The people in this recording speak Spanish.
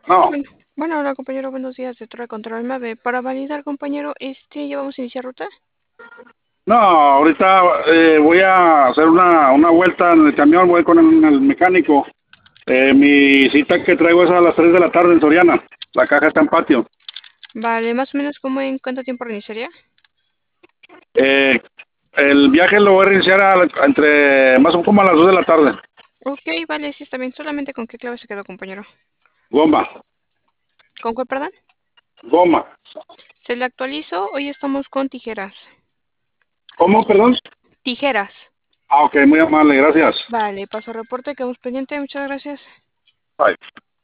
No, Bueno, hola compañero, buenos días de Torre Control MAVE. Para validar, compañero, ¿ya vamos a iniciar ruta? no, ahorita voy a hacer una vuelta en el camión, voy con el mecánico. Mi cita que traigo es a las 3 de la tarde en Soriana. La caja está en patio. Vale, más o menos como en cuánto tiempo reiniciaría. Eh, el viaje lo voy a reiniciar entre más o menos como a las 2 de la tarde. Ok, vale, sí está bien. Solamente con qué clave se quedó, compañero. Goma, ¿Con cuál, perdón? goma. Se le actualizó, hoy estamos con tijeras. ¿Cómo, perdón? Tijeras. Ah, ok, muy amable, gracias. Vale, paso reporte, quedamos pendiente, muchas gracias. Bye.